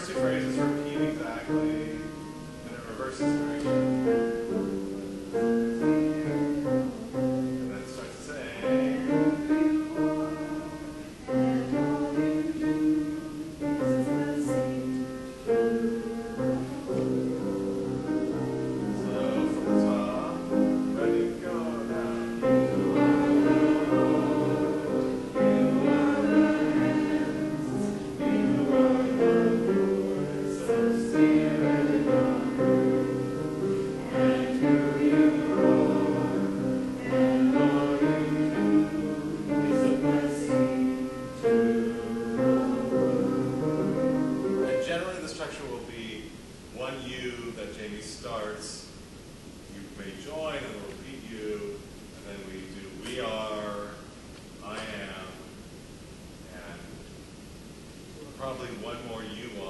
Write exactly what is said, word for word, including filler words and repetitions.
two phrases repeat exactly, and it reverses very quickly. And then it starts to say. So from the top, ready, go now. And generally the structure will be one U that Jamie starts, you may join and we'll repeat you, and then we do we are, I am, and probably one more U